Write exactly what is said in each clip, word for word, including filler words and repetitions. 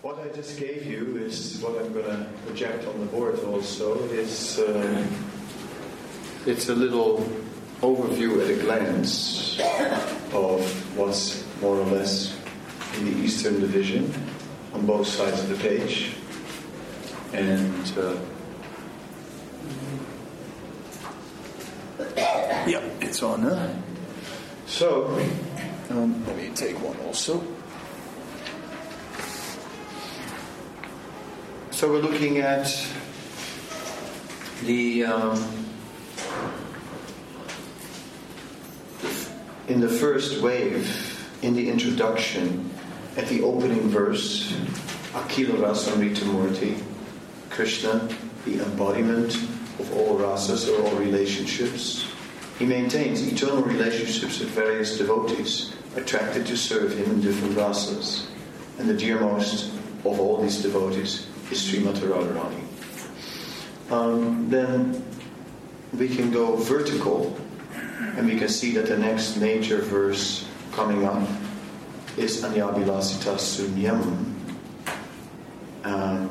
What I just gave you is what I'm going to project on the board also. Is uh, it's a little overview at a glance of what's more or less in the Eastern Division on both sides of the page. And uh, yeah, it's on, huh? So, um, let me take one also. So we're looking at the um, in the first wave, in the introduction, at the opening verse, Akhila Rasamrita Murti, Krishna, the embodiment of all rasas or all relationships. He maintains eternal relationships with various devotees attracted to serve him in different rasas. And the dearmost of all these devotees is Srimati Radharani. Um, then we can go vertical, and we can see that the next major verse coming up is Anyabhilasita Sunyam, um,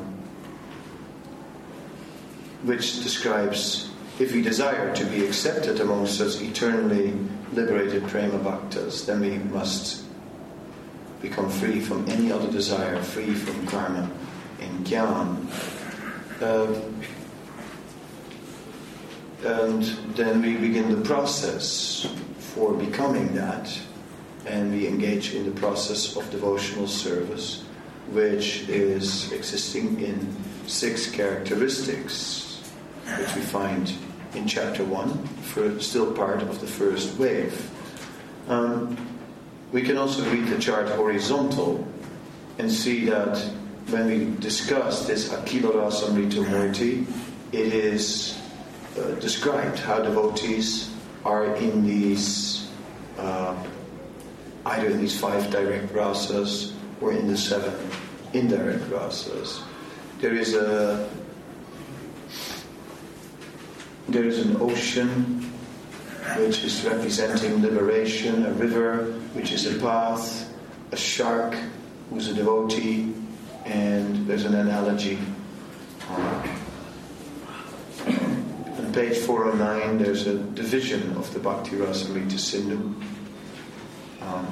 which describes if we desire to be accepted among such eternally liberated prema bhaktas, then we must become free from any other desire, free from karma and jnana. Uh, and then we begin the process for becoming that, and we engage in the process of devotional service, which is existing in six characteristics, which we find in chapter one, for still part of the first wave. Um, we can also read the chart horizontal and see that when we discuss this Akhila Rasamrita Murti, it is uh, described how devotees are in these, uh, either in these five direct rasas or in the seven indirect rasas. There is a there is an ocean which is representing liberation, a river which is a path, a shark who's a devotee, and there's an analogy. Uh, on page four oh nine, there's a division of the Bhakti Rasamrita Sindhu. Um,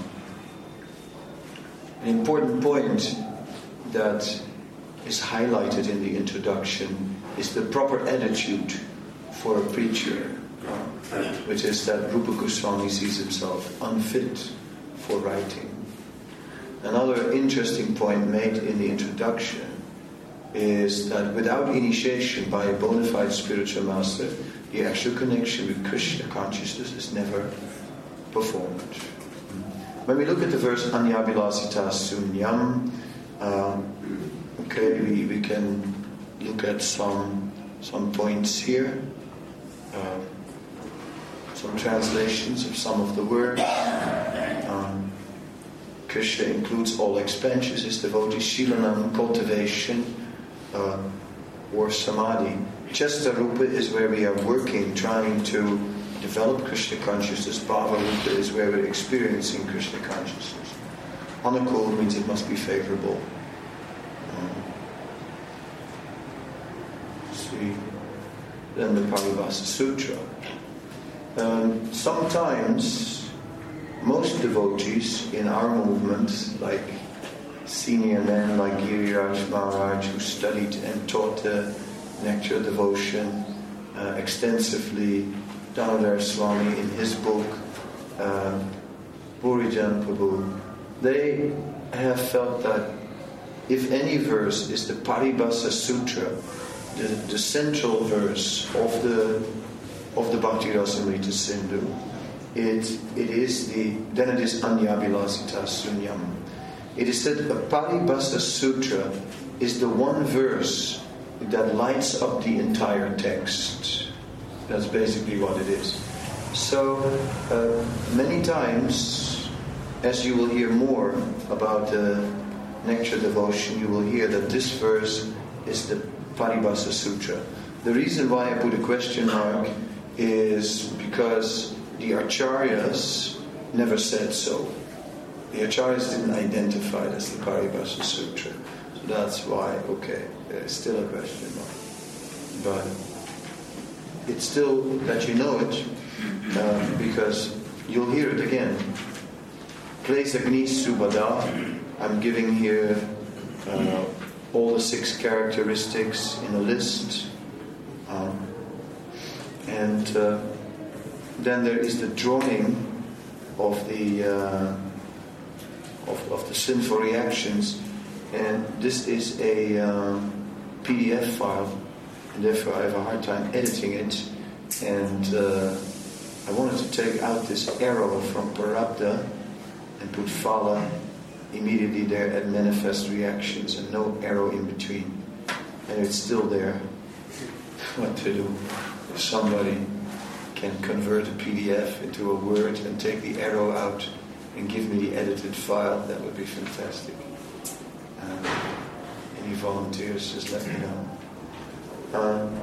an important point that is highlighted in the introduction is the proper attitude for a preacher, uh, which is that Rupa Goswami sees himself unfit for writing. Another interesting point made in the introduction is that without initiation by a bona fide spiritual master, the actual connection with Krishna consciousness is never performed. When we look at the verse Anyabhilasita Sunyam, uh, okay, we, we can look at some some points here, uh, some translations of some of the words. Um, Krishna includes all expansions, his devotees, Shilanam, cultivation, uh, or Samadhi. Chestarupa is where we are working, trying to develop Krishna consciousness. Bhavarupa is where we're experiencing Krishna consciousness. Anukul means it must be favorable. Um, see, then the Paribhasa Sutra. Um, sometimes most devotees in our movement, like senior men like Giriraj Maharaj, who studied and taught the nectar devotion uh, extensively, Damodar Swami in his book, uh, Burijan Prabhu, they have felt that if any verse is the Paribhasa Sutra, the, the central verse of the of the Bhakti Rasamrita Sindhu, it it is the then it is Anyabhilasita Sunyam. It is said the Paribhasa Sutra is the one verse that lights up the entire text. That's basically what it is. So, uh, many times, as you will hear more about the nectar devotion, you will hear that this verse is the Paribhasa Sutra. The reason why I put a question mark is because the Acharyas never said so. The Acharyas didn't identify it as the Paribhasa Sutra. That's why, okay, there's still a question mark. But it's still that you know it, uh, because you'll hear it again. Place Agni Subhada. I'm giving here uh, all the six characteristics in a list. Um, and uh, then there is the drawing of the uh, of, of the sinful reactions. And this is a um, P D F file, and therefore I have a hard time editing it. And uh, I wanted to take out this arrow from Prarabdha and put Phala immediately there at manifest reactions, and no arrow in between. And it's still there. What to do? If somebody can convert a P D F into a Word and take the arrow out and give me the edited file, that would be fantastic. Um, any volunteers, just let me know. Um,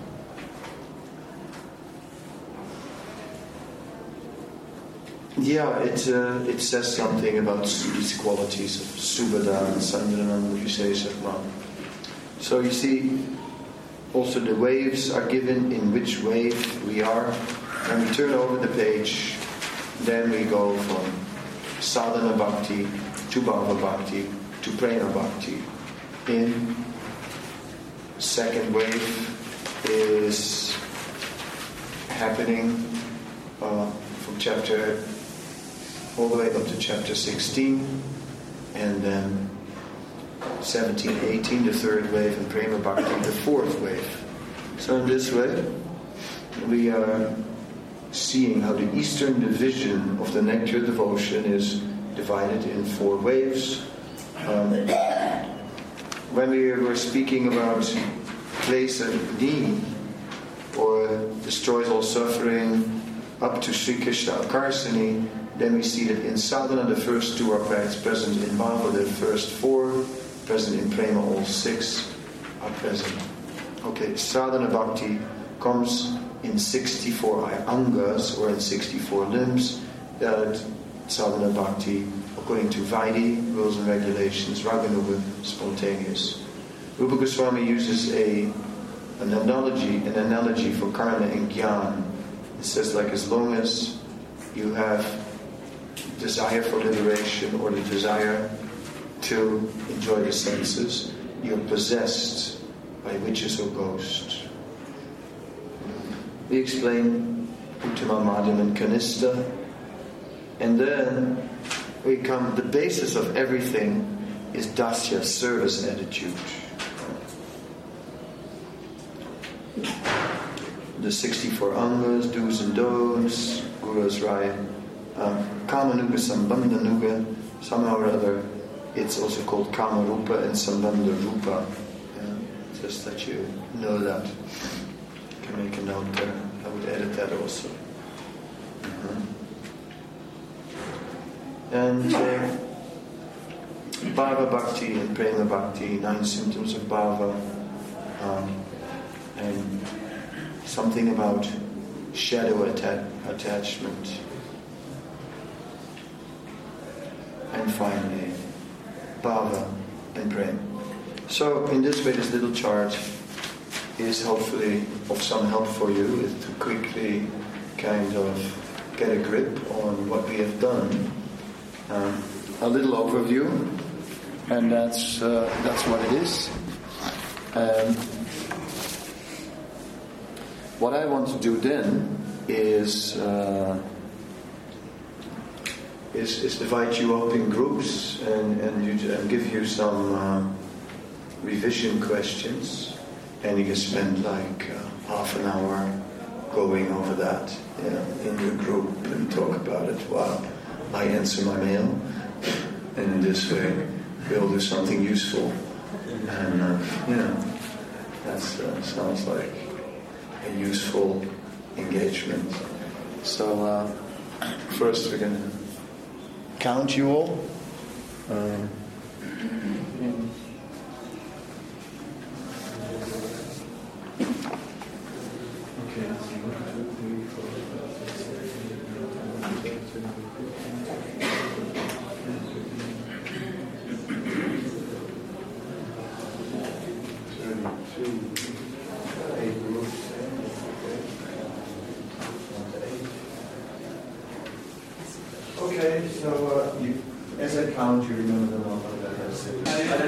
yeah, it uh, it says something about these qualities of Subhada and Sandranam, you say, Sakman. So you see, also the waves are given in which wave we are. When we turn over the page, then we go from Sadhana Bhakti to Bhava Bhakti to Prema Bhakti. In second wave is happening uh, from chapter all the way up to chapter sixteen, and then seventeen, eighteen, the third wave, and Prema Bhakti, the fourth wave. So in this way, we are seeing how the Eastern division of the nectar devotion is divided in four waves. Um, when we were speaking about Klesa Agni, or destroys all suffering, up to Sri Krishna Akarsani, then we see that in Sadhana the first two are present, in Bhava the first four, present in Prema all six are present. Okay, Sadhana Bhakti comes in sixty-four angas, or in sixty-four limbs. That Sadhana Bhakti, according to Vaidhi, rules and regulations, Raganuga, spontaneous. Rupa Goswami uses a an analogy, an analogy for karma and jnana. It says, like, as long as you have desire for liberation or the desire to enjoy the senses, you're possessed by witches or ghosts. We explain Uttama, Madhyam and Kanista, and then we come, the basis of everything is Dasya, service attitude. The sixty-four angas, do's and don'ts, Guru's Raya, um, Kamanuga, Sambandhanuga, somehow or other, it's also called Kama Rupa and Sambandha Rupa. Yeah, just that you know that. You can make a note there. I would edit that also. Uh-huh. And uh, Bhava Bhakti and Prema Bhakti, nine symptoms of Bhava, um, and something about shadow atta- attachment. And finally, Bhava and Prema. So in this way, this little chart is hopefully of some help for you to quickly kind of get a grip on what we have done. Um, a little overview, and that's uh, that's what it is. Um, what I want to do then is, uh, is is divide you up in groups and and, you, and give you some uh, revision questions, and you can spend like uh, half an hour going over that, you know, in your group and talk about it while I answer my mail, and in this way we'll do something useful. And uh, you know, that uh, sounds like a useful engagement. So uh, first we're going to count you all. Um, Okay, so uh, you, as I count, you remember the number that I said.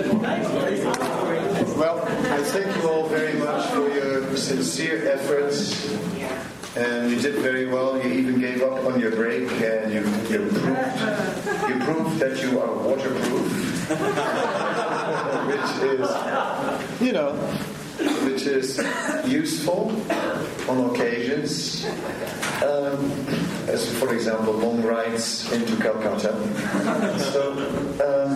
Well, I thank you all very much for your sincere efforts, and you did very well. You even gave up on your break, and you, you proved you proved that you are waterproof, which is, you know, which is useful on occasions. Um, as for example, long rides into Calcutta. So, um,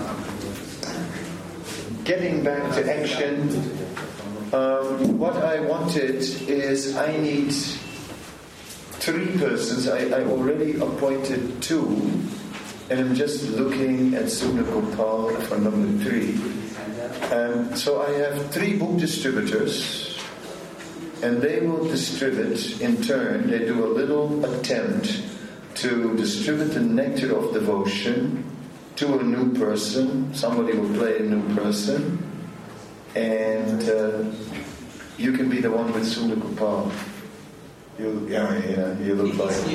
getting back to action, um, what I wanted is I need three persons. I, I already appointed two, and I'm just looking at Suna Gopal for number three. Um, so I have three book distributors, and they will distribute in turn. They do a little attempt to distribute the nectar of devotion to a new person. Somebody will play a new person, and uh, you can be the one with Sunda Gopal. You, yeah, yeah, you look like. Uh,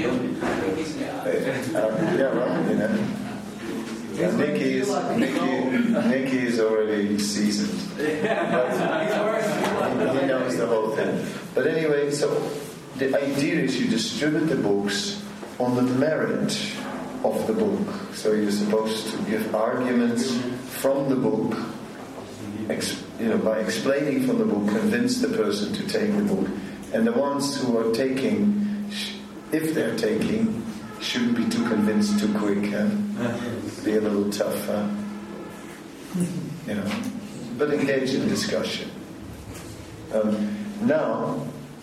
yeah, right, you know. Yeah, Nikki is Nikki, Nikki is already seasoned. But he knows the whole thing. But anyway, so the idea is you distribute the books on the merit of the book. So you're supposed to give arguments from the book, ex, you know, by explaining from the book, convince the person to take the book. And the ones who are taking, if they're taking, shouldn't be too convinced too quick. Huh? Be a little tough, huh? You know, but engage in discussion. Um, now,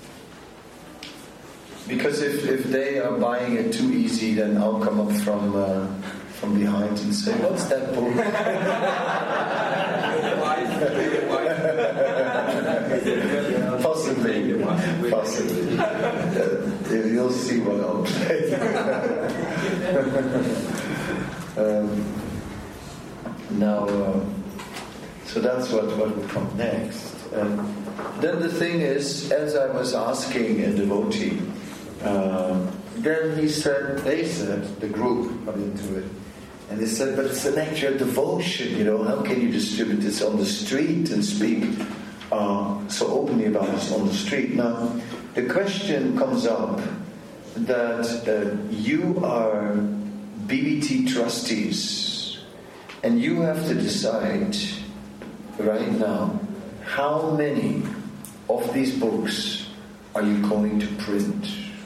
because if, if they are buying it too easy, then I'll come up from uh, from behind and say, "What's that book?" Possibly, possibly. Uh, you'll see what I'll play. um, now, uh, so that's what, what will come next. Um, then the thing is, as I was asking a devotee, uh, then he said, they said, the group got into it, and they said, but it's an actual devotion, you know, how can you distribute this on the street and speak uh, so openly about this on the street? Now, the question comes up that uh, you are B B T trustees, and you have to decide right now how many of these books are you going to print.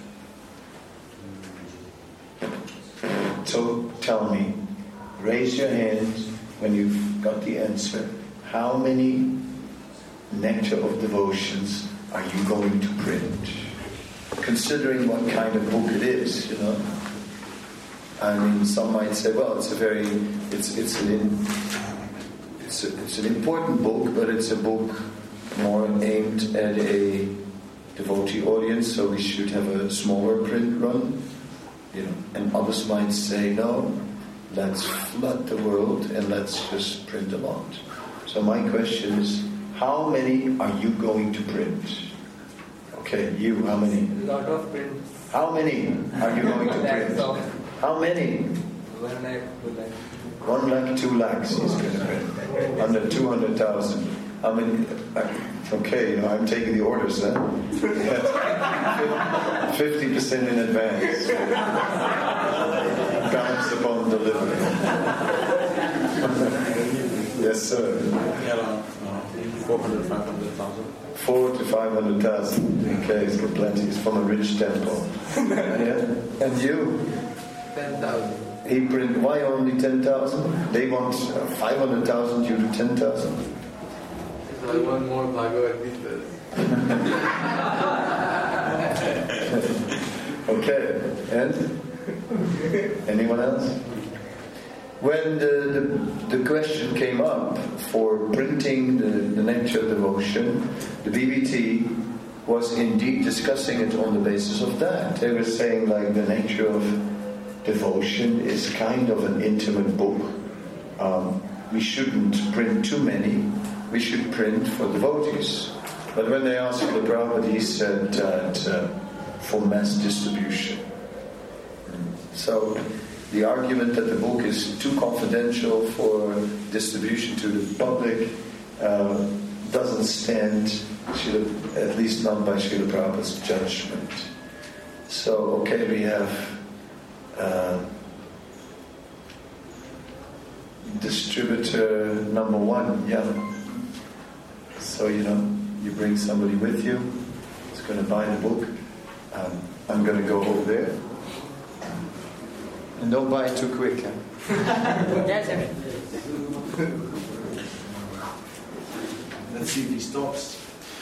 So tell me, raise your hand when you've got the answer. How many Nectar of Devotions are you going to print? Considering what kind of book it is, you know. I mean, some might say, well, it's a very, it's it's an it's a, it's an important book, but it's a book more aimed at a devotee audience, so we should have a smaller print run, you know. And others might say, no, let's flood the world and let's just print a lot. So my question is, how many are you going to print? Okay, you, how many? A lot of print. How many are you going to print? How many? One lakh, two lakh. One lakh, two lakhs he's going to print. Under two hundred thousand. How many? Okay, you know, I'm taking the orders then. Fifty percent in advance. Balance upon delivery. Yes, sir. Four hundred, five hundred thousand. Four to five hundred thousand. Okay, he's got plenty. He's from a rich temple. Yeah. And you? Ten thousand. He print. Why only ten thousand? They want uh, five hundred thousand. You do ten thousand. So I want more Bhagavad Gita. Okay. And anyone else? When the, the, the question came up for printing the, the Nectar Devotion, the B B T was indeed discussing it on the basis of that. They were saying, like, the Nectar of Devotion is kind of an intimate book. Um, we shouldn't print too many, we should print for devotees. But when they asked the Prabhupada, he said that uh, for mass distribution. So the argument that the book is too confidential for distribution to the public uh, doesn't stand, at least not by Srila Prabhupada's judgment. So, okay, we have uh, distributor number one, yeah. So, you know, you bring somebody with you, who's going to buy the book. Um, I'm going to go over there. And don't buy it too quick, huh? Yes, sir. Let's see if he stops.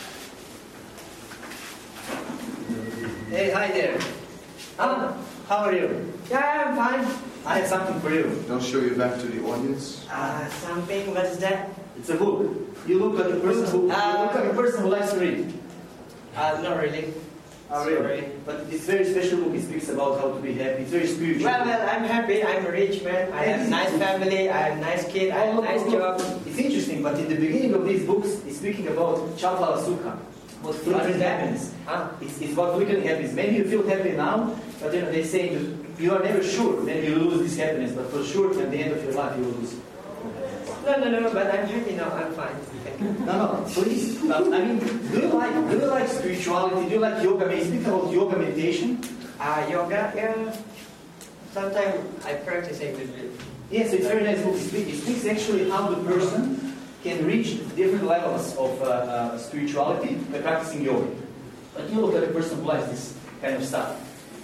Hey, hi there. How, how are you? Yeah, I'm fine. I have something for you. Don't show your back to the audience. Uh, something, what is that? It's a book. You look like a person who, you Uh, look like a person who likes to read. Uh, not really. Oh, really? But it's a very special book. It speaks about how to be happy. It's very spiritual. Well, well, I'm happy. I'm a rich man. I have a nice family. I have a nice kid. I have a nice job. It's interesting, but in the beginning of these books, it's speaking about Chalpala Sukha, about flickering happiness. Huh? It's, it's about flickering happiness. Maybe you feel happy now, but you know they say that you are never sure. Then you lose this happiness, but for sure, at the end of your life, you will lose it. No, no, no, but I'm happy now. I'm fine. Thank you. No, no, please. Uh, I mean, do you like do you like spirituality? Do you like yoga? May you speak about yoga meditation? Uh, yoga, yeah. Sometimes I practice a little bit. Yes, it's very nice book. It speaks, it speaks actually how the person can reach different levels of uh, uh, spirituality by practicing yoga. But you look like a person who likes this kind of stuff.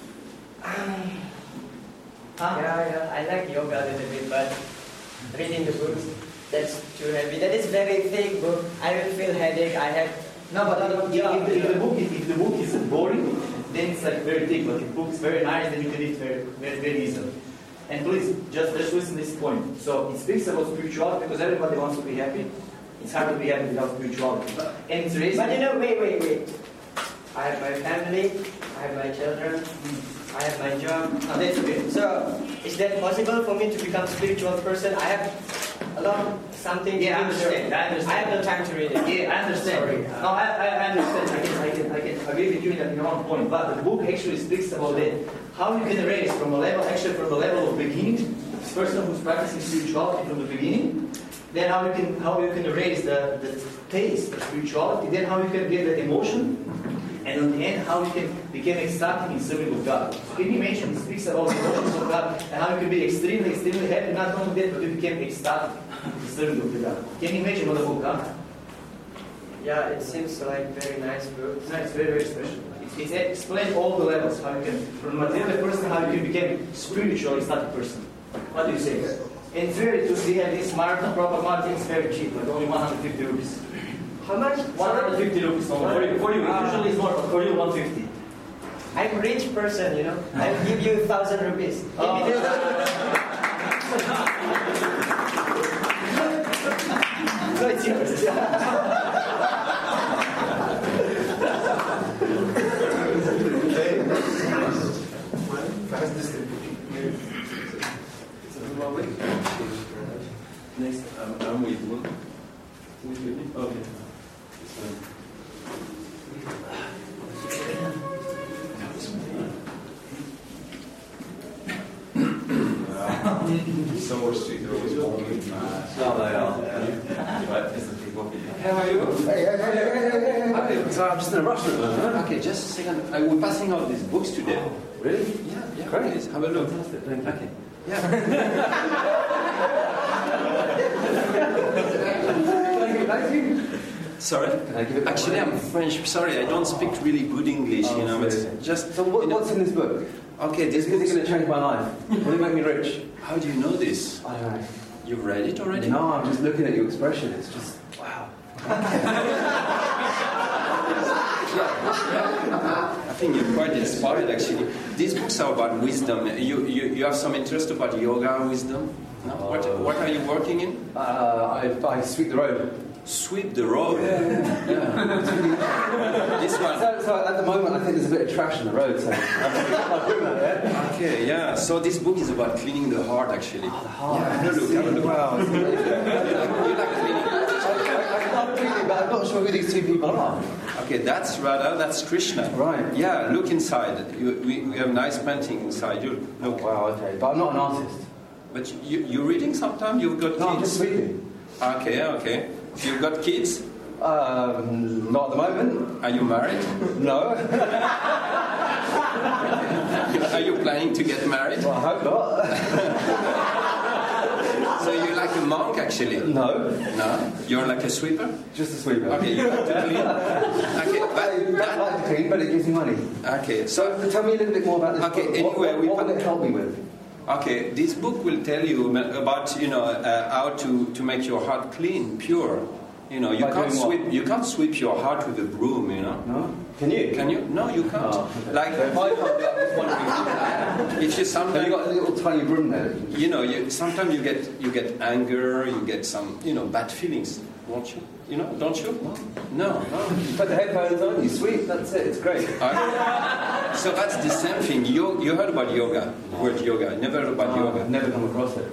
Uh, Huh? yeah, yeah, I like yoga a little bit, but reading the books, that's too heavy. That is very thick book. I will feel headache. I have No, but lot of if, job. if, the book if, if the book is boring, then it's like very thick. But if the book is very nice, then you can read very very very easily. And please, just just listen to this point. So it speaks about spirituality because everybody wants to be happy. It's hard to be happy without spirituality. And it's raising. But you know, wait, wait, wait. I have my family. I have my children. I have my job. Oh, that's okay. So, is that possible for me to become spiritual person? I have a lot of something Yeah, I to understand. do. I understand. I have no time to read it. Yeah, I understand. Sorry. No, I, I I understand. I can, I can, I can agree with you in your own point. But the book actually speaks about it. How you can raise from a level, actually from a level of beginning, this person who's practicing spirituality from the beginning, then how you can, how you can raise the, the taste of spirituality, then how you can get the emotion, and in the end, how you can become ecstatic in serving of God. So can you mention, it speaks about the emotions of God, and how you can be extremely, extremely happy, not only that, but you became ecstatic in serving of God. Can you imagine what the book comes? Yeah, it seems like very nice book. No, it's very, very special. It, it explains all the levels, how you can, from material person, how you can become spiritual, ecstatic person. What do you say? And it's very, to see this marathon, proper marathon is very cheap, like only one hundred fifty rupees. How much? one hundred fifty rupees only. For you, for you. Ah. Usually it's more, but for you, one hundred fifty. I'm a rich person, you know. I will give you a thousand rupees. Give Oh. me this. No, it's yours. Fast distribution. Next, um, I'm with one. With me? Okay. So much sweet, they're always walking. No, they are. But isn't people? How are you? Hey, hey, hey, hey, hey, hey. Okay, so I'm just in a rush. Huh? Okay, just a second. Uh, we're passing out these books today. Really? Yeah, yeah. Great. Please, have a look. Fantastic. Thank you. Okay. Yeah. Sorry? Can I give it Actually, back? I'm French. Sorry, I don't speak really good English, you know, but just... So what, you know- what's in this book? Okay, This this book is book... going to change my life. Will it make me rich? How do you know this? I don't know. You've read it already? No, I'm just looking at your expression. It's just, wow. I think you're quite inspired, actually. These books are about wisdom. You, you, you have some interest about yoga wisdom? No? What, what are you working in? Uh, I, I sweep the road. sweep the road. This one. So, so at the moment, I think there's a bit of trash on the road, so I'm going to get my broom out there. Okay, yeah. So this book is about cleaning the heart, actually. Oh, the heart. Yeah, have a look, have a look. Wow. You like cleaning? I, I love cleaning, but I'm not sure who these two people are. Okay, that's Radha, that's Krishna. Right. Yeah, look inside. You, we, we have nice painting inside. You look. Oh, wow, okay. But I'm not an artist. But you, you're reading sometime? You've got No, I'm kids? just sweeping. Okay, okay. You've got kids? Um, not at the moment. Are you married? No. Are you planning to get married? Well, I hope not. So you're like a monk, actually? No. No? You're like a sweeper? Just a sweeper. Okay, you like to clean? Okay, I but don't like to clean, but it gives me money. okay, so So tell me a little bit more about this Okay, book. anyway, what, we what, what put- will it help me with? okay, this book will tell you about you know uh, how to, to make your heart clean, pure. You know, you By can't doing what? sweep you can't sweep your heart with a broom. You know. No? Can you? Can you? No, you can't. Oh, okay. Like So if I can't do it, I'm just wondering if you can. if you Have you sometimes got a little tiny broom there? you know you sometimes you get you get anger, you get some you know bad feelings, won't you? You know, don't you? No. No. You put the headphones on, you sweep, that's it, it's great. Uh, so that's the same thing. You you heard about yoga? The word yoga. Never heard about Oh, yoga. I've never come across it.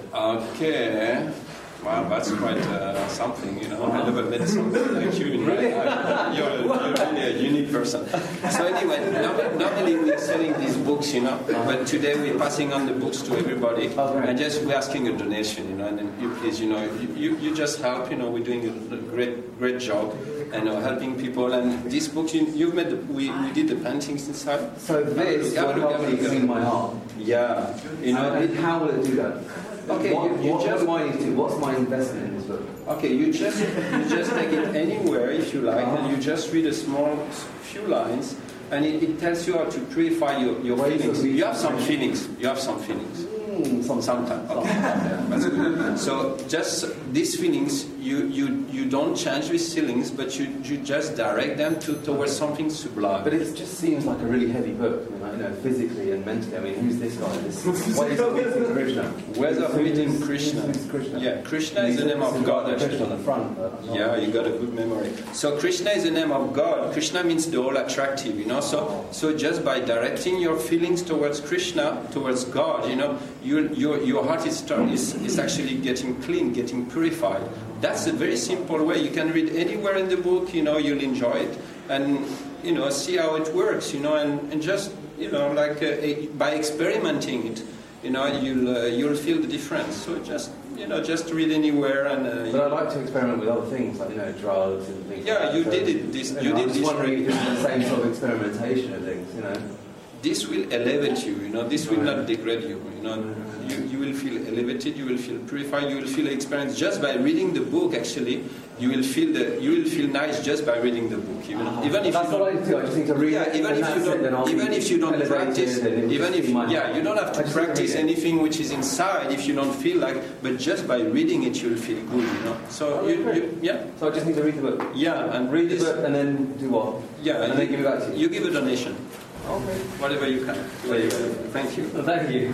Okay. Wow, that's quite uh, something, you know. I never met someone like you in my life. You're, you're really a unique person. So anyway, normally, normally we're selling these books, you know, but today we're passing on the books to everybody, Oh, great. and just we're asking a donation, you know, and then you please, you know, you, you, you just help, you know, we're doing a great great job, and uh, helping people. And this book, you, you've made, the, we, we did the paintings inside. So this Yeah, will look, help have a me look. clean my heart. Yeah, you know. And how will it do that? Okay, what, you- you what, just- what do I need to do? What's my investment in this book? Okay, you just you just take it anywhere if you like, and you just read a small few lines, and it, it tells you how to purify your, your Ways of feelings. reading. You have some feelings. You have some feelings. Mm, some, Sometimes. Okay. Yeah, that's good. So just these feelings, you, you, you don't change these feelings, but you, you just direct them to, towards something sublime. But it just seems like a really heavy book, I mean, like, you know, physically and mentally. I mean, who's this guy? This what is meeting Krishna? Ways of meeting Who's- Krishna. who's Krishna? Yeah, Krishna is He's the name of God, Krishna actually. on the front. But I'm not- Yeah, you got a good memory. So Krishna is the name of God. Krishna means the all attractive, you know. So so just by directing your feelings towards Krishna, towards God, you know, you, your your heart is, turn, is is actually getting clean, getting purified. That's a very simple way. You can read anywhere in the book, you know, you'll enjoy it, and you know, see how it works, you know, and, and just you know, like uh, by experimenting it, you know, you'll uh, you'll feel the difference. So just you know, just read anywhere and. Uh, But I like to experiment with other things, like, you know, drugs and things Yeah, like that. you So, did it. This- know, you did I'm just this wondering if right. it's the same sort of experimentation of things, you know. This will elevate you, you know, this will Right. not degrade you, you know. You, you will feel elevated, you will feel purified, you will feel experience just by reading the book. Actually, you will feel the you will feel nice just by reading the book. Even, even if That's you what I don't, do. I just need to read yeah, it. even and if that's you it, then I'll don't, even be if you don't elevated practice, and it'll even just if be my yeah, heart. you don't have I to just need to practice read it. anything which is inside if you don't feel like, but just by reading it, you'll feel good, you know. So Oh, you, great. you yeah, So I just need to read the book. yeah, and Read the this- book and then do what? yeah, And then give it back to you. You give a donation, Okay. whatever you can. There you go. Thank you. Well, thank you.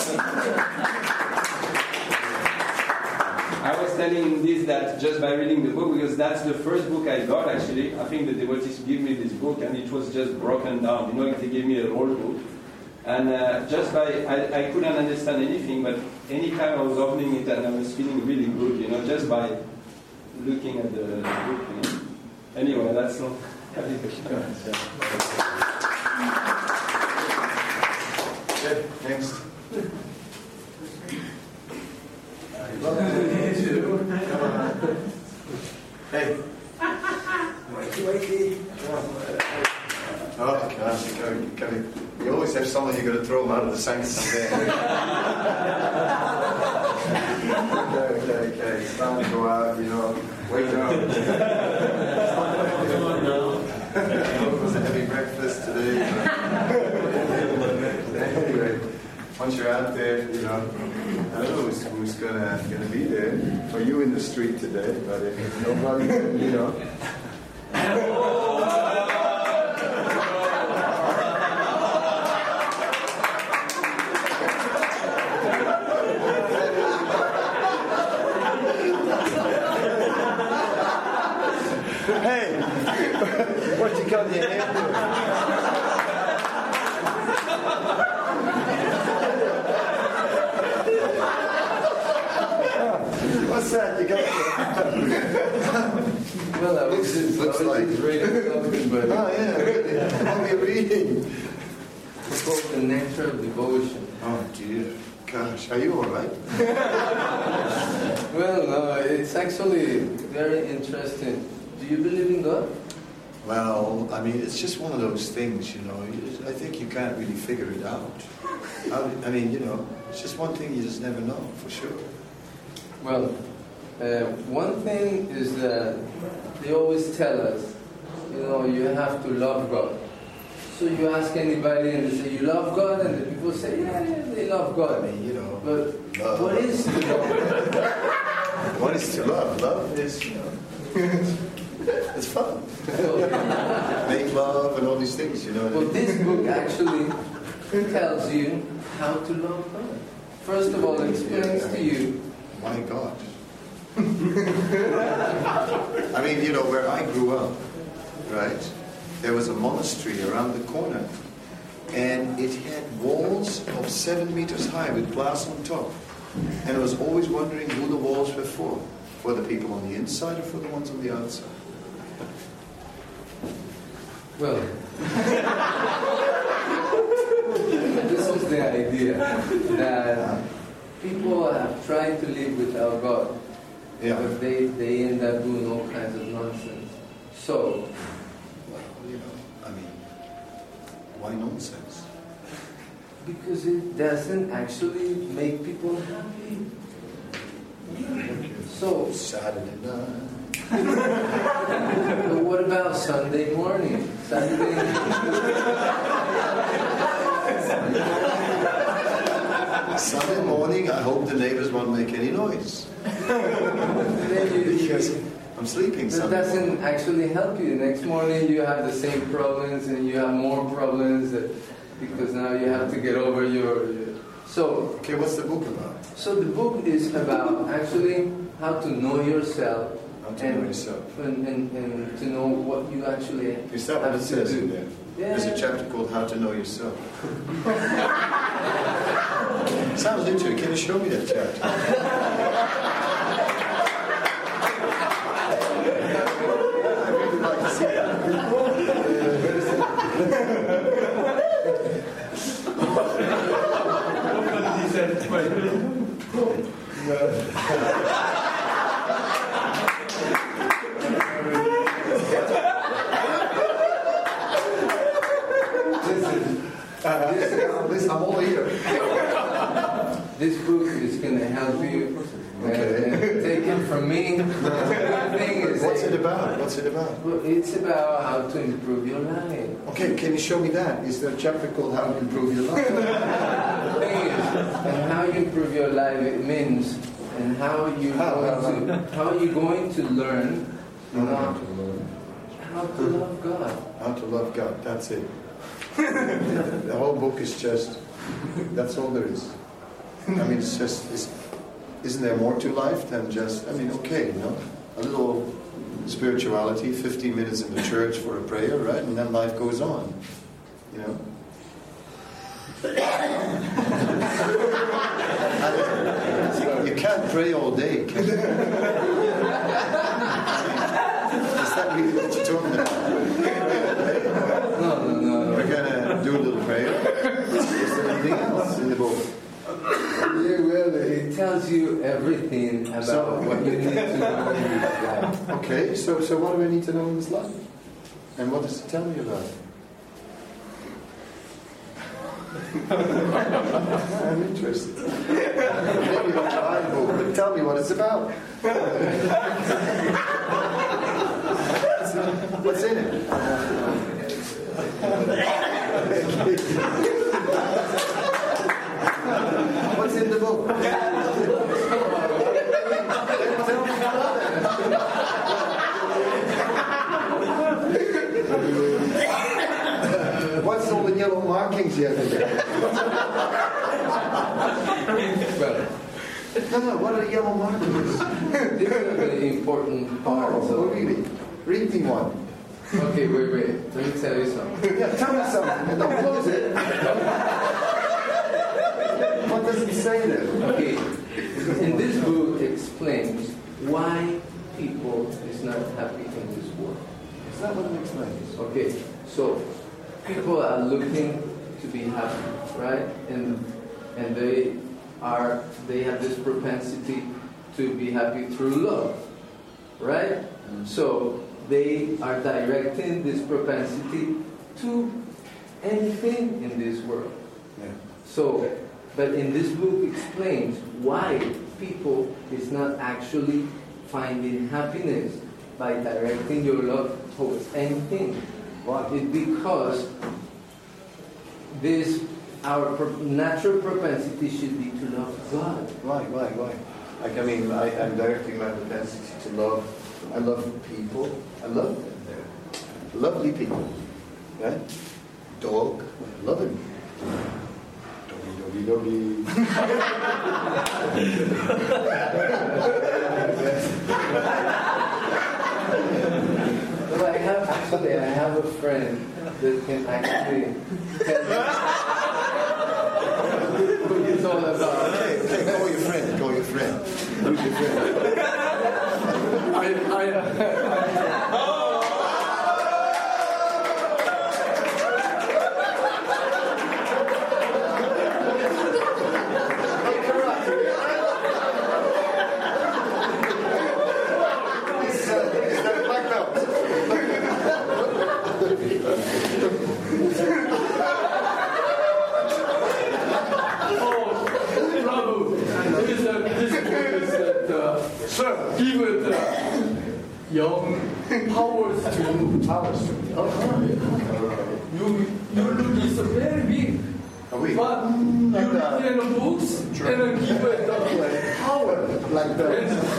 I was telling this that just by reading the book, because that's the first book I got actually. I think the devotees gave me this book and it was just broken down. You know, they gave me a whole book. And uh, just by, I, I couldn't understand anything, but anytime I was opening it and I was feeling really good, you know, just by looking at the book, you know. Anyway, that's not... Okay, next. Hey. Oh, gosh, you, gotta, you, gotta, you always have someone you've got to throw them out of the sanctum someday. okay, okay, okay. It's time to go out, you know. Wake up. It was a heavy breakfast today. Anyway, once you're out there, you know, I don't know who's, who's gonna, gonna be there for you in the street today, but if nobody, you know. kan je niet doen. What's that? You got Well, I was just, I Looks was like- just reading something, but Oh, yeah, really. What are you reading? it's called The Nature of Devotion. Oh, dear. Gosh, are you all right? Well, no, it's actually very interesting. Do you believe in God? Well, I mean, it's just one of those things, you know. You- I think you can't really figure it out. How, I mean, you know, it's just one thing you just never know, for sure. Well, uh, one thing is that they always tell us, you know, you have to love God. So you ask anybody and they say, you love God? And the people say, yeah, yeah, they love I God. mean, you know, But love. what is to love? What is to love? Love is, you know, it's fun. Make love and all these things, you know. Well, this book actually tells you how to love God. First of all, it explains to you. My God. I mean, you know, where I grew up, right, there was a monastery around the corner, and it had walls of seven meters high with glass on top. And I was always wondering who the walls were for. For the people on the inside or for the ones on the outside? Well, this is the idea that people have tried to live without God, Yeah. but they, they end up doing all kinds of nonsense. So, Well, you know, I mean, why nonsense? because it doesn't actually make people happy. So, Saturday night. but what about Sunday morning? Saturday Sunday morning, I hope the neighbors won't make any noise. Because I'm sleeping That Sunday doesn't morning. actually help you. The next morning you have the same problems and you have more problems that, because now you have to get over your... So, Okay, what's the book about? so the book is about actually how to know yourself How to and, know yourself. and, and, and to know what you actually Is that what have it to says do. in there? Yeah. There's a chapter called How to Know Yourself. Sounds interesting. Can you show me that chapter? I really like to see that. Listen, I'm all here. This book is going to help you. Okay. And, and take it from me. The good thing is What's that- it about? What's it about? Well, it's about how to improve your life. Okay, can you show me that? Is there a chapter called How to Improve Your Life? The thing is, and how you improve your life, it means, and how you How, how, going to, how are you going to learn, you know, how to love God. How to love God, that's it. The whole book is just, that's all there is. I mean, it's just, it's, isn't there more to life than just, I mean, okay, you know, a little spirituality, fifteen minutes in the church for a prayer, right? And then life goes on, you know. You can't pray all day, can you? Is that really what you're talking about? No, no, no, no. We're gonna do a little prayer. Is there anything else in the book? Yeah, well, it tells you everything about So- what you need to know in this life. Okay, so so what do I need to know in this life? And what does it tell me about it? I'm interested. Maybe not the Bible, but tell me what it's about. What's in it? What's in the book? Tell me about it. What's all the yellow markings you have in there? Well, No, no, what are the yellow markings? these are the important parts Oh, of really? Read me one. Okay, wait, wait. Let me tell you something. Yeah, tell me something. Don't close it. What does it say there? Okay, in this book explains why people is not happy in this world. Is that what it explains? Okay, so people are looking to be happy, right? And and they are they have this propensity to be happy through love, right? Mm-hmm. So they are directing this propensity to anything in this world. Yeah. So, but in this book explains why people is not actually finding happiness by directing your love towards anything. Why? It's because this our pro- natural propensity should be to love God. Why, why, why? Like, I mean, I, I'm directing my propensity to love. I love people. I love them. They're lovely people. Right? Dog. I love him. Doggy, doggy, doggy. Well, I have actually, I have a friend that can actually tell me what it's all about. Okay, okay, call your friend. Call your friend. Who's your friend? I, I, Is that a black belt? Sir, give it uh, young powers to Powers. oh, you. You look is very big, Are we? but you read in the books and then give it uh, power. Like that.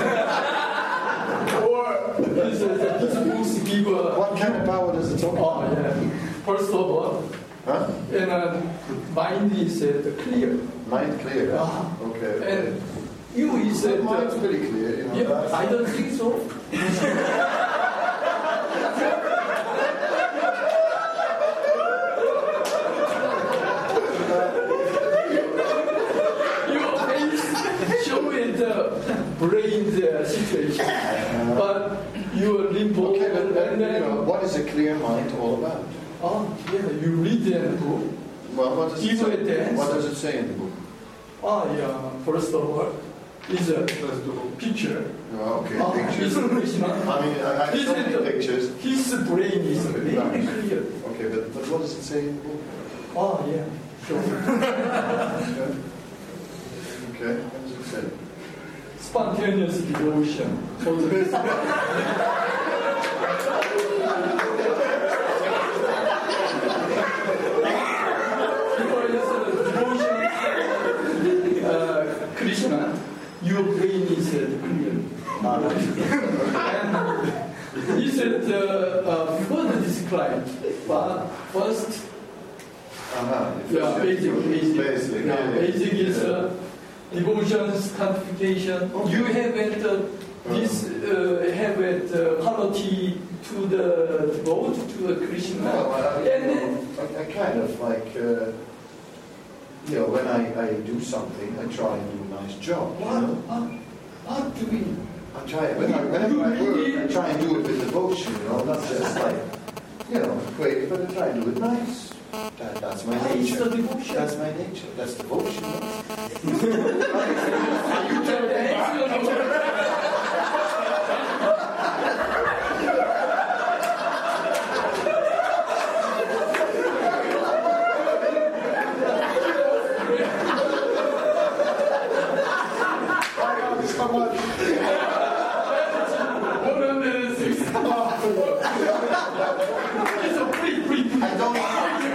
Or this, uh, this books give uh, What kind of power does it talk about? Oh yeah. First of all, Huh? and uh, mind is uh, clear, Mind clear. Ah. Okay. and you is uh, Mind's pretty clear, you know. yeah, I don't think so. Your face show it the brain uh, situation, but your limbo Okay, but and then, you then know, what is a clear mind all about? oh yeah, you read the book. Well, what does it Even say? at the end. What does it say in the book? Oh yeah, first of all, is a picture. Oh, okay, Oh, pictures. is Krishna. I mean, I, I Is saw it the the- pictures. His brain is very Right. clear. Okay, but, but what does it say in the book? Oh yeah, sure. Okay, what does it say? Spontaneous devotion. Uh, Krishna, your brain is uh, clear. And he said, uh, uh, further described, but first, Uh-huh. yeah, basic, basic. Basic, Yeah, yeah, yeah. basic is Yeah. uh, devotion, sanctification. You have it, uh, this, uh, have it uh, quality to the devote to the Krishna. No, I, and then, I, I kind of like, uh, you know, when I, I do something, I try and do a nice job. You what, know? what, what do we? I try, when I, whenever I work, I try and do it with devotion, you know, not just like, you know, great, but I try and do it nice. That, that's my What is nature. the devotion? That's my nature. That's devotion. No? You tell the answer. It's a free, free, free. I don't.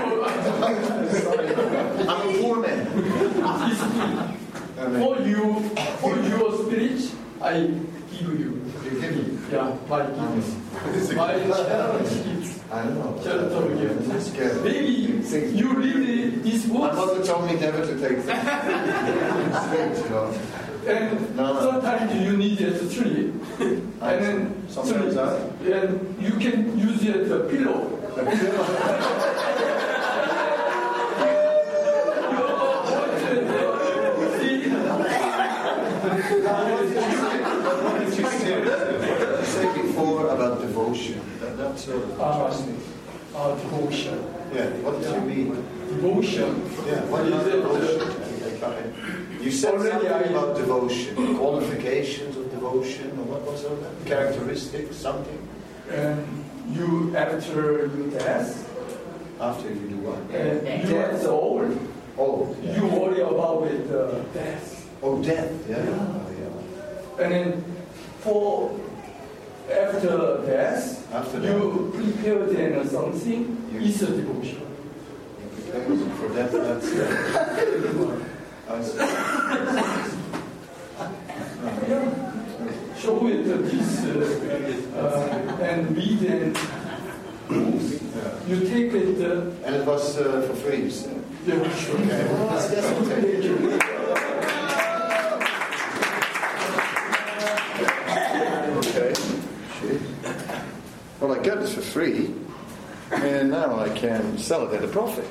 I'm a poor man. It's free. For you, for your spirit, I give you. You give me. Yeah, my gifts. My charity gifts. I don't know. Charitable I'm gifts. scared. Maybe you read this My book. mother told me never to take things straight, you know. And No, no. sometimes you need it a tree. I And then sometimes tree. I. And you can use it as a pillow. What did you say before about devotion? That, that's sort of Uh, interesting. uh, devotion. Yeah, what did you mean? Devotion. Yeah, what is Is it, devotion? You said Already something I- about devotion, qualifications of devotion, or what was that? Characteristics, something? And you, after you death, After you do what? and you are old, Oh, you worry about it, uh, death. oh, death. Yeah. Yeah. Oh, yeah. And then for after death, After that, you prepare then something, You- it's a devotion. for death, that's I see. Yeah. Show it uh, this uh, uh, and read and books. Yeah. You take it, uh, And it was uh, for free, you said? yeah, sure. Okay. That's, that's okay. Okay. Shit. Well, I got this for free, and now I can sell it at a profit.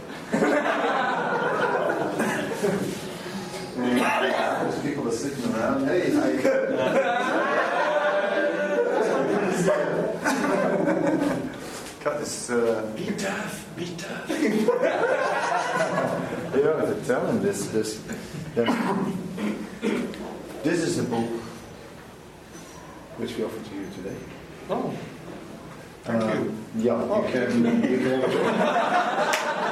And those people are sitting around. Hey, I cut this. Uh, be tough, be tough. Yeah, to tell him this. This. that- This is a book which we offer to you today. Oh, thank Uh, you. Yeah, you can. You can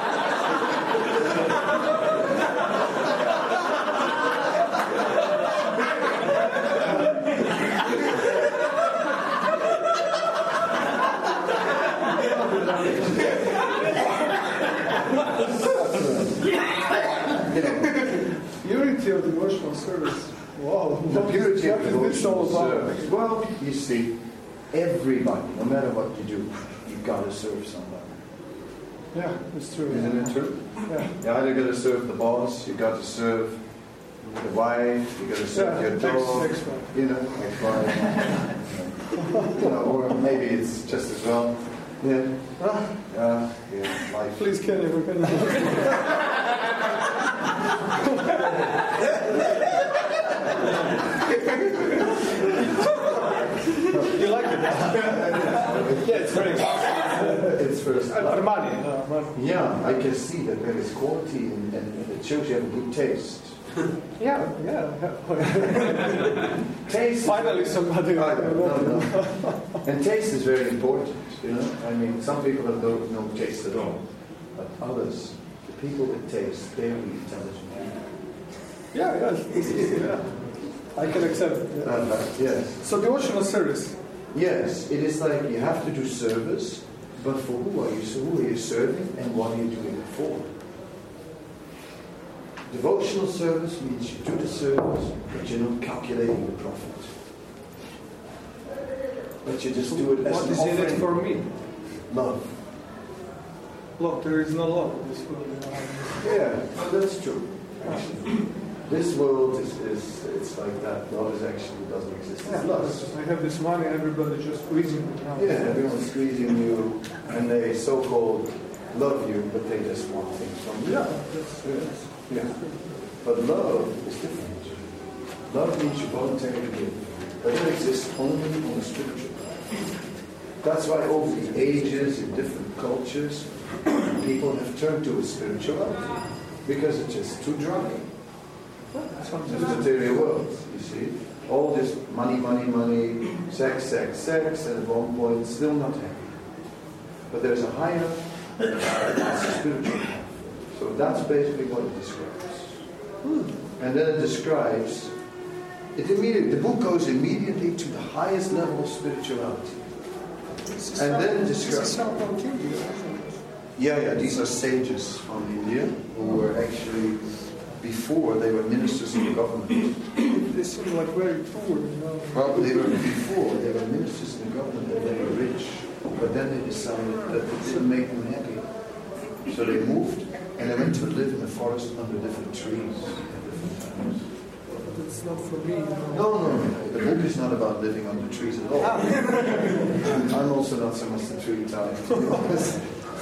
Purity of devotional service. Wow. The purity of What is this all devotional about? service. Well, you see, everybody, no matter what you do, you've got to serve somebody. Yeah, it's true. Isn't it true? Yeah. You either got to serve the boss, you got to serve the wife, you got to serve Yeah, your next- dog, next one. you know, next wife. You know, or maybe it's just as well. Yeah. Uh, yeah, life. Please, can you? Can you? You like it? Yeah, it's very It's first. Armani. no, Armani. Yeah, I can see that there is quality and, and it shows you have a good taste. Yeah, yeah. Taste. Finally, somebody. Oh, no, no. And taste is very important, you know. I mean, some people have no, no taste at all, but others, the people with taste, they're the intelligent people. Yeah, yeah. yeah. I can accept it. Yeah. Uh, yes, So devotional service. yes. It is like you have to do service, but for who are you? So who are you serving, and what are you doing it for? Devotional service means you do the service, but you're not calculating the profit. But you just do it as What an is in it offering. for me? Love. Look, there is no love in this world. Yeah, well, that's true. Actually, this world is, is it's like that. Love is actually doesn't exist. It's lust. I have this money, everybody just squeezing me now. Yeah, everyone's squeezing you, and they so-called love you, but they just want things from you. Yeah, that's, that's Yeah. But love is different. Love means you voluntarily give. But it exists only on the spiritual level. That's why over the ages, in different cultures, people have turned to spirituality. Because it's just too dry. It's the material world, you see. All this money, money, money, sex, sex, sex, and at one point still not happy. But there's a higher, it's a spiritual life. So that's basically what it describes. And then it describes, it immediately, the book goes immediately to the highest level of spirituality. And then it describes. Yeah, yeah, these are sages from India who were actually, before they were ministers in the government. They seem like very poor, you know. Well, they were before, they were ministers in the government and they were rich. But then they decided that it didn't make them happy. So they moved and they went to live in the forest under different trees at different times. It's not for me. You know. No, no, no. The book is not about living under trees at all. I'm also not so much the tree type, to be honest.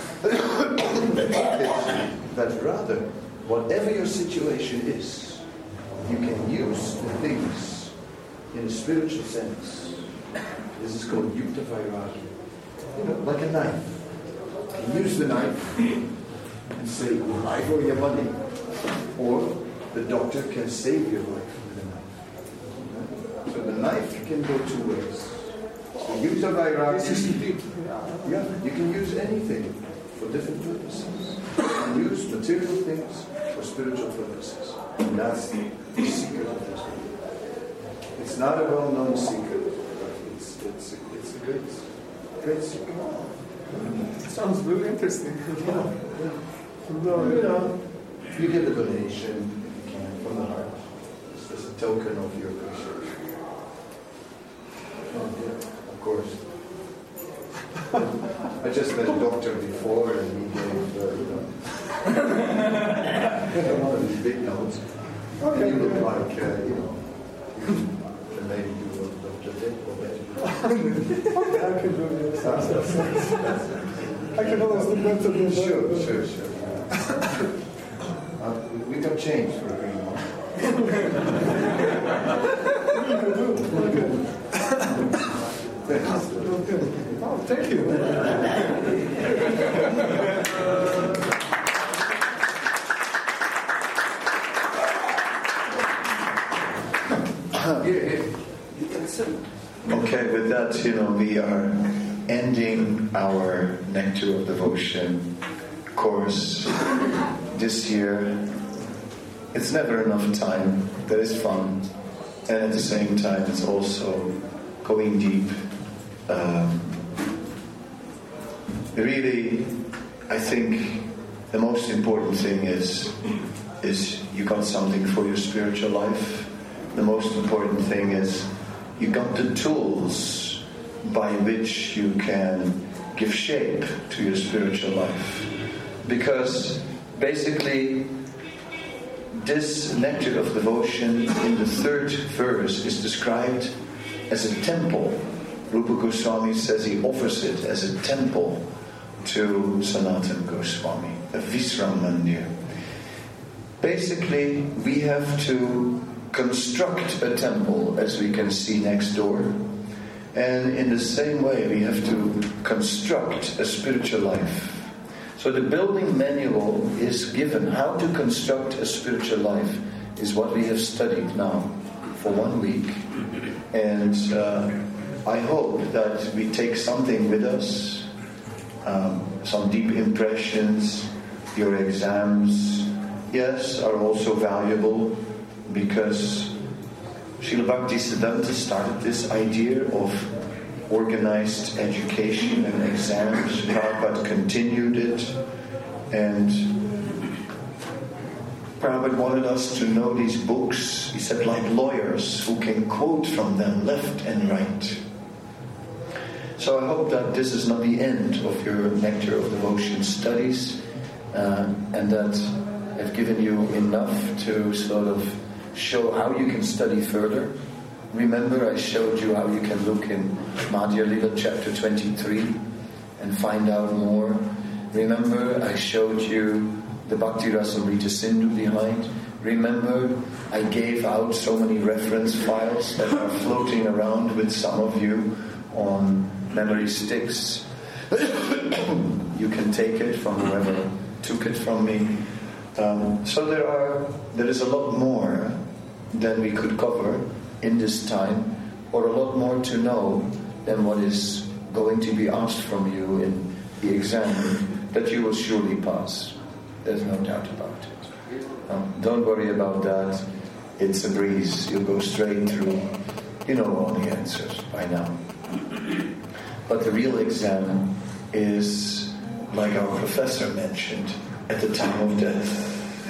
But rather, whatever your situation is, you can use the things in a spiritual sense. This is called yukta vairagya. You know, like a knife. You can use the knife and save your life or your money. Or the doctor can save your life with a knife. So the knife can go two ways. So yukta vairagya. Yeah, you can use anything for different purposes. You can use material things for spiritual purposes. And that's the, the secret of this book. It's not a well-known secret, but it's it's a, it's a great great secret. It sounds really interesting. Yeah. No, you know, you get the donation if you can from the heart. It's just a token of your appreciation. Oh, yeah, of course. I just met a doctor before, and he gave, uh, you know, one of these big notes. Okay, you look like, uh, you know, the lady you wrote, Doctor Dick, or better. I can do this. I can always do better than that. Sure, sure, sure. uh, we got change for a green one. Okay. Oh, thank you. Okay, with that, you know, we are ending our Nectar of Devotion course this year. It's never enough time. There is fun, and at the same time, it's also going deep. Um, really, I think the most important thing is is you got something for your spiritual life. The most important thing is you got the tools by which you can give shape to your spiritual life. Because basically, this Nectar of Devotion in the third verse is described as a temple. Rupa Goswami says he offers it as a temple to Sanatana Goswami, a Visram Mandir. Basically, we have to construct a temple, as we can see next door. And in the same way, we have to construct a spiritual life. So the building manual is given. How to construct a spiritual life is what we have studied now for one week. And uh, I hope that we take something with us, um, some deep impressions. Your exams, yes, are also valuable, because Srila Bhaktisiddhanta started this idea of organized education and exams. Prabhupada continued it, and Prabhupada wanted us to know these books. He said, like lawyers who can quote from them left and right. So I hope that this is not the end of your Nectar of Devotion studies, uh, and that I've given you enough to sort of show how you can study further. Remember, I showed you how you can look in Madhya Lila chapter twenty-three and find out more. Remember, I showed you the Bhakti Rasamrita Sindhu behind. Remember, I gave out so many reference files that are floating around with some of you on memory sticks. You can take it from whoever took it from me. Um, so there are, there is a lot more than we could cover in this time, or a lot more to know than what is going to be asked from you in the exam that you will surely pass. There's no doubt about it. Um, don't worry about that. It's a breeze. You'll go straight through. You know all the answers by now. But the real exam is, like our professor mentioned, at the time of death.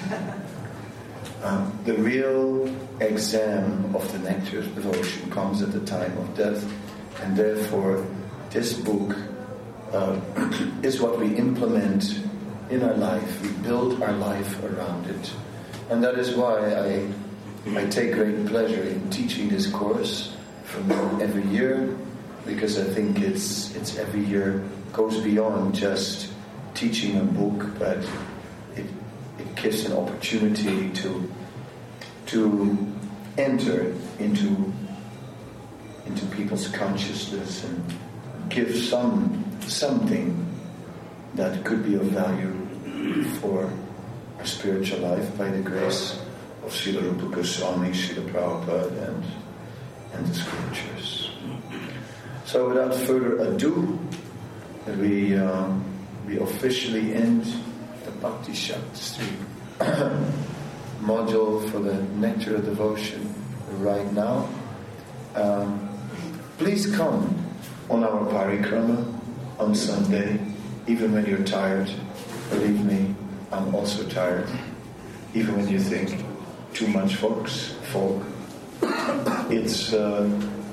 Um, the real exam of the Nectar of Devotion comes at the time of death, and therefore this book uh, is what we implement in our life. We build our life around it. And that is why I I take great pleasure in teaching this course from every year, because I think it's it's every year goes beyond just teaching a book, but it it gives an opportunity to to enter into into people's consciousness and give some something that could be of value for our spiritual life by the grace of Srila Rupa Goswami, Srila Prabhupada, and and the scriptures. So without further ado, we um, we officially end the Bhakti Shastri module for the Nectar of Devotion right now. Um, please come on our parikrama on Sunday, even when you're tired. Believe me, I'm also tired. Even when you think too much, folks, folk. It's uh,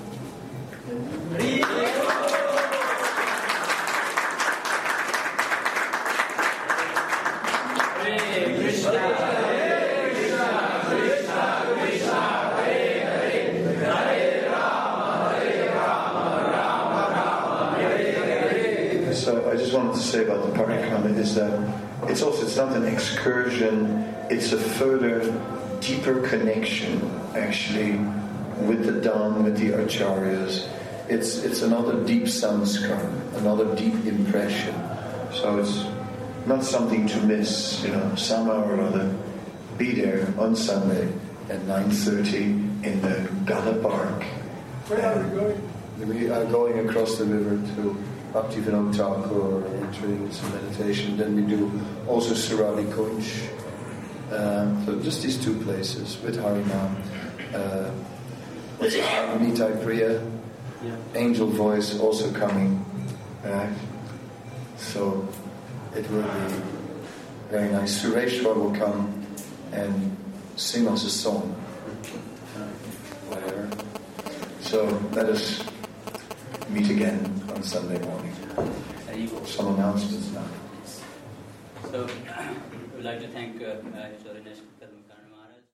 So I just wanted to say about the parikrama is that it's also, it's not an excursion, it's a further, deeper connection actually with the Dham, with the Acharyas. It's it's another deep samskar, another deep impression. So it's not something to miss, you know, somehow or other. Be there on Sunday at nine thirty in the Gala Park. Where are we going? We are going across the river to Bhaktivinoda Thakur, entering some meditation. Then we do also Surali Kunj. Um, so just these two places with Harinam. Uh, what's it called? Nitai Priya. Yeah. Angel Voice also coming back. So it will be very nice. Sureshwar will come and sing us a song. Whatever. So let us meet again on Sunday morning. Some announcements now. So, I would like to thank uh, uh, His Holiness